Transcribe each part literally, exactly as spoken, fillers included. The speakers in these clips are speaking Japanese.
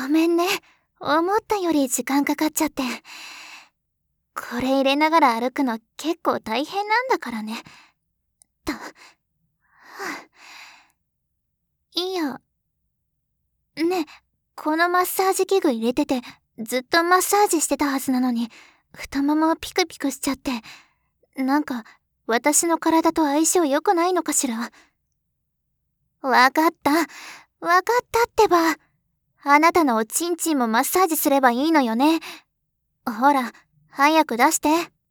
ごめんね。思ったより時間かかっちゃって。これ入れながら歩くの結構大変なんだからね。と。はあ、いいよ。ね、このマッサージ器具入れてて、ずっとマッサージしてたはずなのに、太ももピクピクしちゃって、なんか、私の体と相性良くないのかしら。わかった。わかったってば。あなたのおちんちんもマッサージすればいいのよね。ほら、早く出して。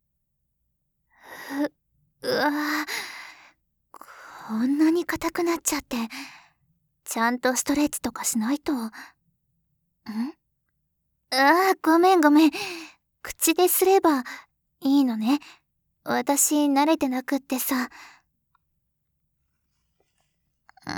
う、うわぁ。こんなに硬くなっちゃって、ちゃんとストレッチとかしないと。ん？ああ、ごめんごめん。口ですればいいのね。私慣れてなくってさ。うん。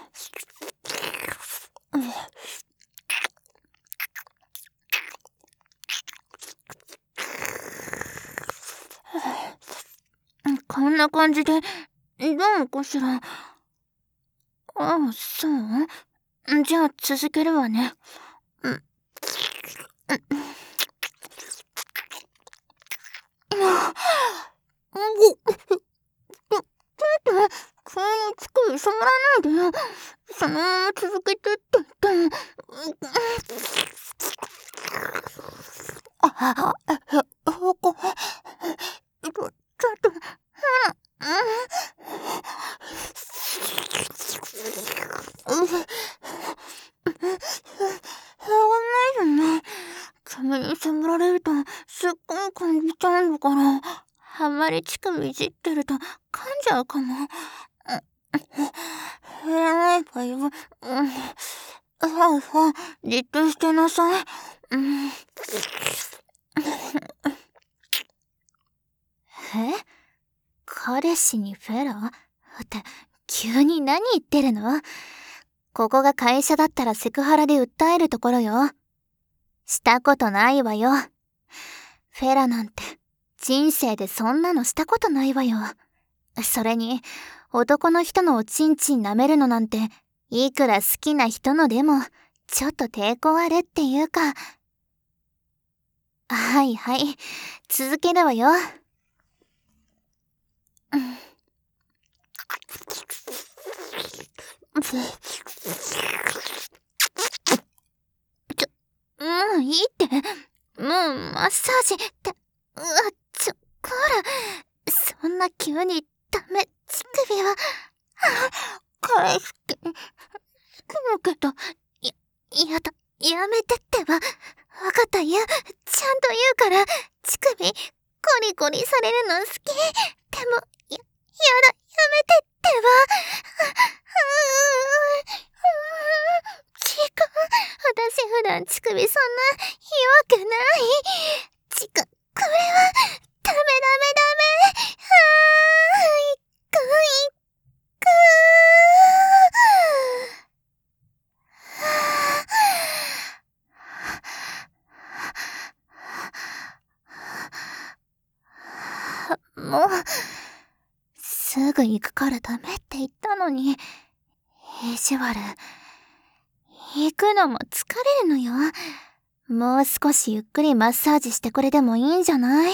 こんな感じでどうかしら。ああ、そう？じゃあ続けるわね。うん。うん。急に乳首触らないでよ。そのまま続けてって言ったの。ああ、え、ほこ。ちょ、ちょっと、ほら、うん。しょうがないよね。君に触られるとすっごい感じちゃうんだから、あんまり乳首いじってると噛んじゃうかも。触らないわよ。うん。そうそう、じっとしてなさい。うん。え？彼氏にフェラ？って急に何言ってるの？ここが会社だったらセクハラで訴えるところよ。したことないわよ。フェラなんて人生でそんなのしたことないわよ。それに男の人のおちんちん舐めるのなんていくら好きな人のでもちょっと抵抗あるっていうか。はいはい、続けるわよ。うん。ちょ、もういいって。もうマッサージって。うわ、ちょ、こら。そんな急にダメ、乳首は。返して。好きだけど、や、やだ、やめてってば。わかったよ。ちゃんと言うから。乳首、コリコリされるの好き。でも、や、やだ、やめてってば。ちか、私普段乳首そんな弱くない。ちか、これは、ダメダメダメ。あー、いっくいっくー。もう、すぐ行くからダメって言ったのに、意地悪。行くのも疲れるのよ。もう少しゆっくりマッサージしてくれてもいいんじゃない？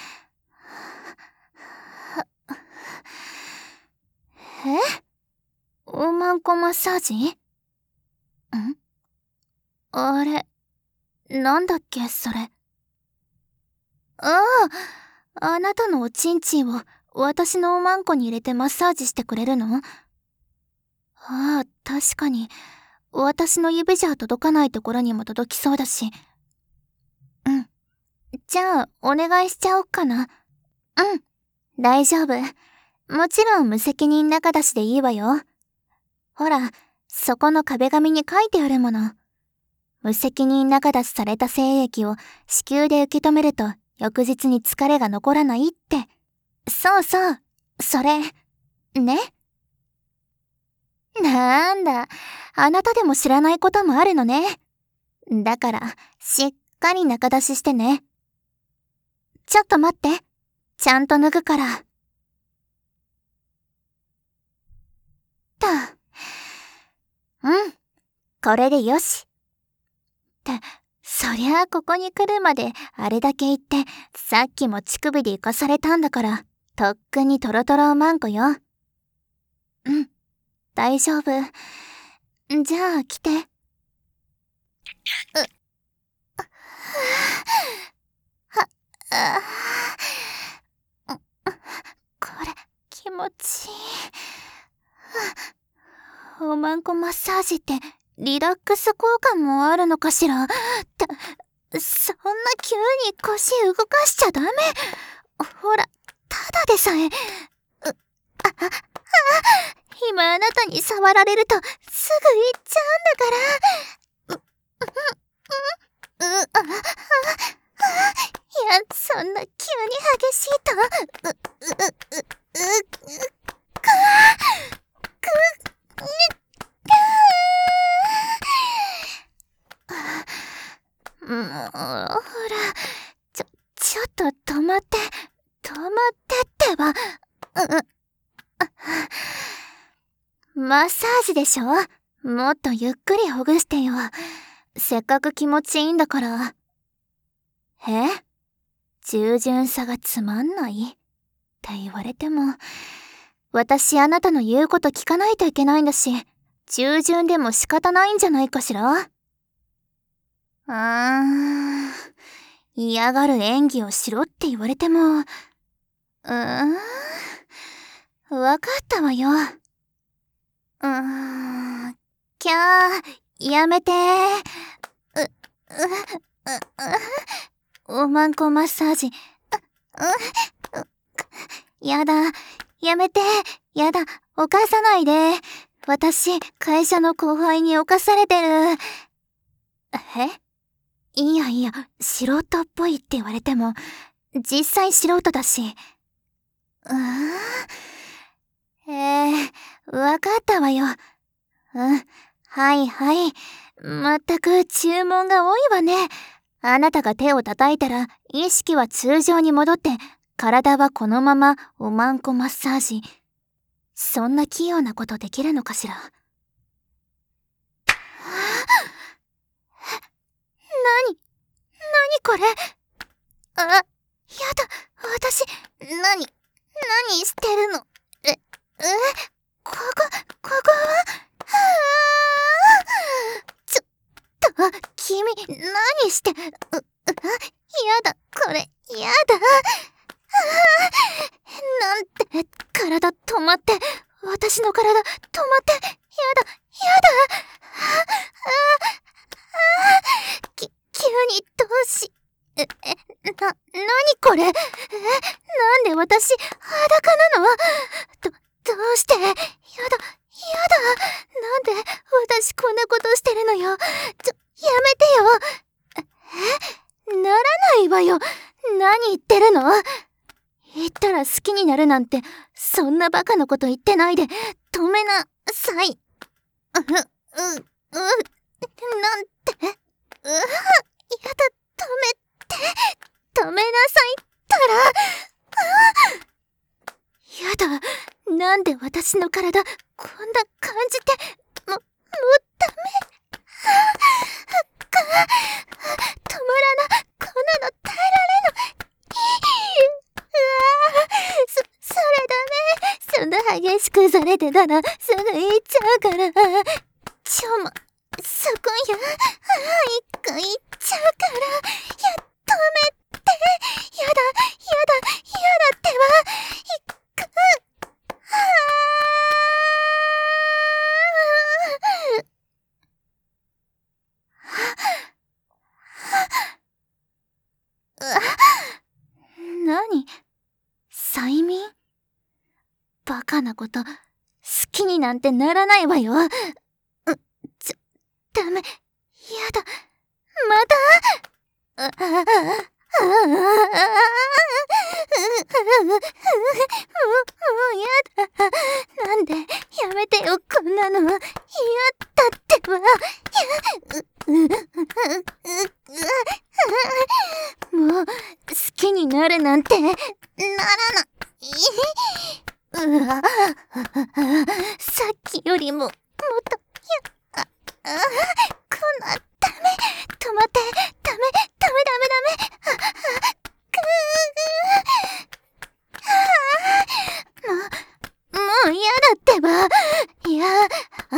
え？おまんこマッサージ？ん？あれ、なんだっけそれ。ああ、あなたのおちんちんを私のおまんこに入れてマッサージしてくれるの？ああ、確かに私の指じゃ届かないところにも届きそうだし。うん。じゃあお願いしちゃおっかな。うん、大丈夫。もちろん無責任仲出しでいいわよ。ほら、そこの壁紙に書いてあるもの。無責任仲出しされた精液を子宮で受け止めると翌日に疲れが残らないって。そうそう、それ。ね。なんだ、あなたでも知らないこともあるのね。だから、しっかり仲出ししてね。ちょっと待って。ちゃんと脱ぐから。と。うん。これでよし。 、そりゃあここに来るまであれだけ言って、さっきも乳首で行かされたんだから、とっくにトロトロおまんこよ。うん、大丈夫。じゃあ来て。う、は、あー、これ気持ちいい。おまんこマッサージってリラックス効果もあるのかしら。た、そんな急に腰動かしちゃダメ。ほら、ただでさえ。う、あ、あ、あ、今あなたに触られるとすぐ行っちゃうんだから。う、う、う、う、あ、あ、あ、いや、そんな急に激しいと、う、う、う、う、う、く、く、もう、ほら、ちょ、ちょっと止まって、止まってってば、う、う、マッサージでしょ？もっとゆっくりほぐしてよ。せっかく気持ちいいんだから。え？従順さがつまんない？って言われても、私あなたの言うこと聞かないといけないんだし、従順でも仕方ないんじゃないかしら？うーん、嫌がる演技をしろって言われても、うーん、わかったわよ。うーん、きゃー、やめてー。う、う、う、う、おまんこマッサージ。う、う、う、やだ、やめて、やだ、犯さないで。私、会社の後輩に侵されてる。え？いやいや、素人っぽいって言われても、実際素人だし。うーん。えー、わかったわよ。うん、はいはい。まったく注文が多いわね。あなたが手を叩いたら、意識は通常に戻って、体はこのままおまんこマッサージ。そんな器用なことできるのかしら。はぁ、なに、なにこれ。あ、やだ、私、なに、なにしてるの。え、え、ここ、ここは、はぁ、ちょっと、君、何して、う、う、やだ、これ、やだ。なんて、体止まって、私の体止まって、やだ、やだ。き、急にどうし、え、え、な、なにこれ。え、なんで私、裸なの？ど、どうして？やだ、やだ。なんで、私こんなことしてるのよ。ちょ、やめてよ。え、ならないわよ。何言ってるの？言ったら好きになるなんて、そんなバカなこと言ってないで、止めなさい。う、う、う、なんて、う、やだ、止めて、止めなさいったら。やだ、なんで私の体、こんな感じで、も、もうダメ。か、止まらな、こんなの耐えられない。うわぁ、そ、それダメ。そんな激しくされてたら、すぐ行っちゃうから。ちょま、そこや、一回行っちゃうから。や、止めて。やだ、やだ、やだってば。行く。はぁ。なに？催眠？バカなこと、好きになんてならないわよ。う、ちょ、ダメ。やだ。また？ああ、ああ、ああ、もう、もうやだ。なんで、やめてよ、こんなの。やったってば。や、う、う、う、う、もう、好きになるなんて、ならない。うわ、さっきよりも、もっと、や、あ、あ、こんな、ダメ。止ま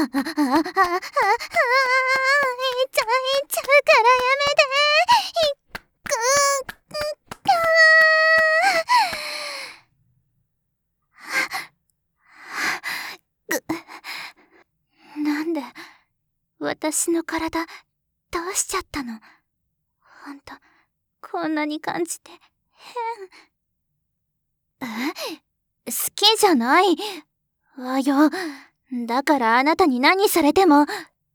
ちゃいちゃうからやめて。いっくーなんで私の体どうしちゃったの？ほんとこんなに感じて変。え？好きじゃない。わよ。だからあなたに何されても。え？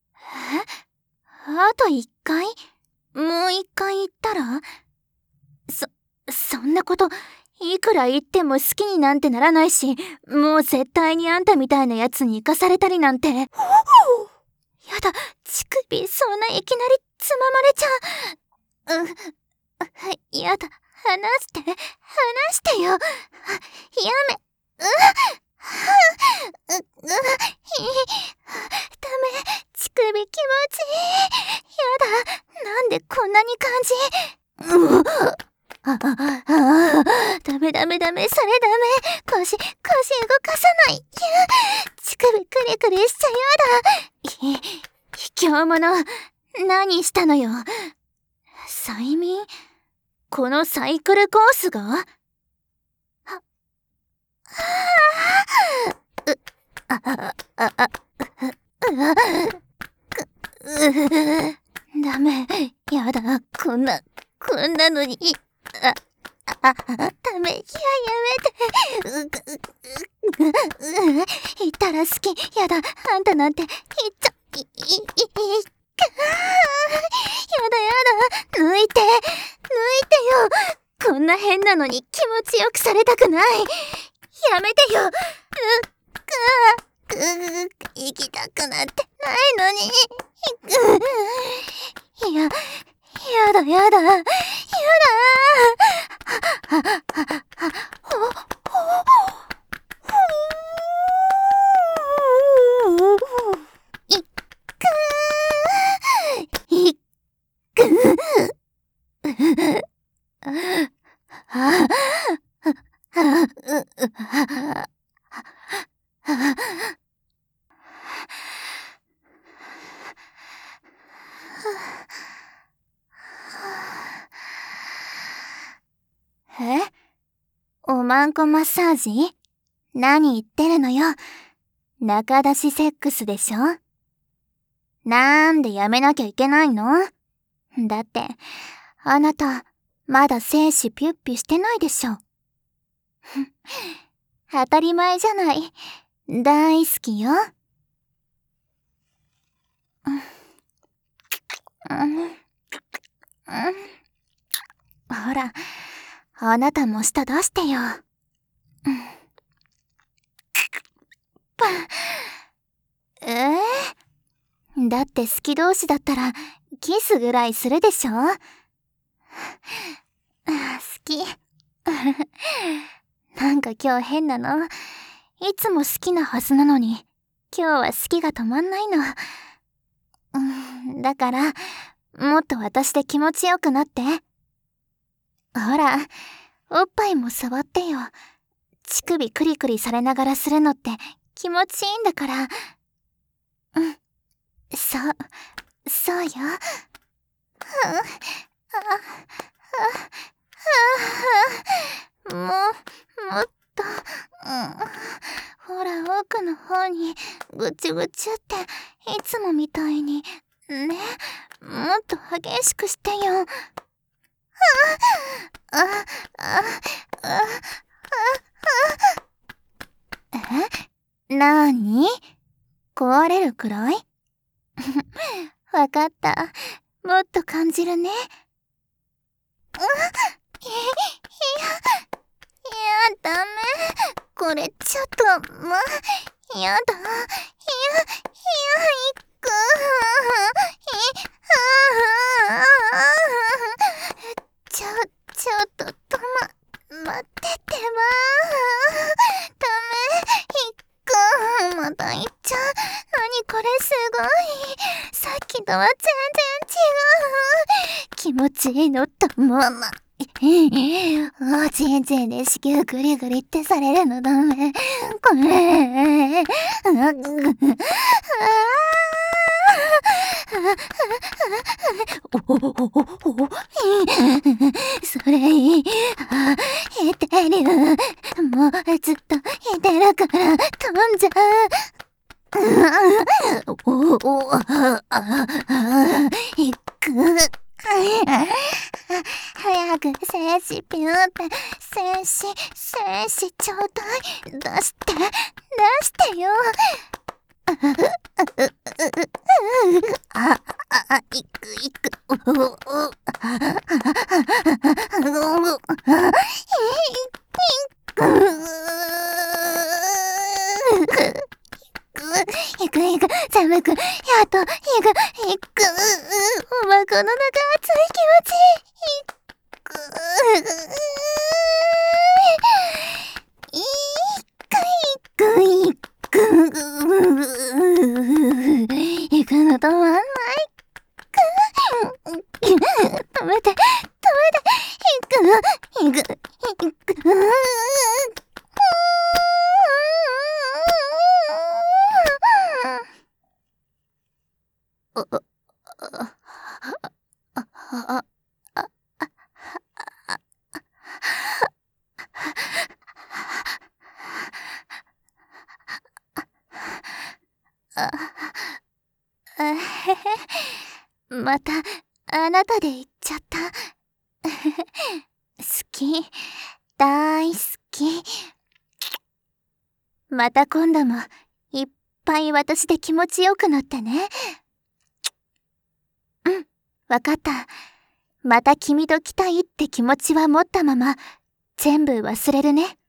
あと一回？もう一回言ったら？そ、そんなこと、いくら言っても好きになんてならないし、もう絶対にあんたみたいなやつに生かされたりなんて。やだ、乳首、そんないきなりつままれちゃう。う、やだ、離して、離してよ。やめ、う、う、う、ひ、ダメ、乳首気持ちいい。やだ、なんでこんなに感じ。うっ、あ、あ、あ、ダメダメダメ、それダメ。腰、腰動かさない。乳首クリクリしちゃやだ。ひ、卑怯者。何したのよ。催眠？このサイクルコースが？は、う、あ、あ、あ、あ、ダメ。やだ。こんな、こんなのに。あ、あ、ダメ。いや、やめて。う、う、う、言ったら好き。やだ。あんたなんて、いっちゃ、い、い、い、い、やだやだ。抜いて。抜いてよ。こんな変なのに気持ちよくされたくない。やめてよ。うっかー。く、行きたくなってないのに。いや、やだやだ。やだ。ほ、ほ、ほ、いっくー。いっくー。え？おまんこマッサージ？何言ってるのよ。中出しセックスでしょ？なんでやめなきゃいけないの？だって、あなた、まだ精子ピュッピュしてないでしょ。当たり前じゃない。大好きよ。ほら、あなたも舌出してよ。えー、だって好き同士だったらキスぐらいするでしょ？好き。なんか今日変なの。いつも好きなはずなのに、今日は好きが止まんないの。うん、だから、もっと私で気持ちよくなって。ほら、おっぱいも触ってよ。乳首クリクリされながらするのって気持ちいいんだから。うん、そう、そうよ。もう、もっと、うん、ほら奥の方にぐちゅぐちゅっていつもみたいにね、もっと激しくしてよ。あ、あ、あ、あ、え？なーに？壊れるくらい？わかった。もっと感じるね。うっ、い、いや、いや、ダメ。これちょっと、ま、やだ。いや、いや、いっく。い、ああ。ちょ、ちょっと、とま、待ってってば。ダメ。いっく。またいっちゃう。なにこれすごい。さっきとは全然違う。気持ちいいのとまま。おちんちんで子宮グリグリってされるのダメ。これ。 おおおおおそれいい。いてる。もうずっといてるから飛んじゃう。おお行く。早く精子ピューって精子精子ちょうだい。出して出してよ。ああいくいく。いくいく寒くやっといくいく。おまこの中熱い気持ちいくいくいくいくいくの止まんない。止めて止めていくいくいく。またあなたで言っちゃった。好き、大好き。また今度もいっぱい私で気持ちよくなってね。うん、わかった。また君と来たいって気持ちは持ったまま全部忘れるね。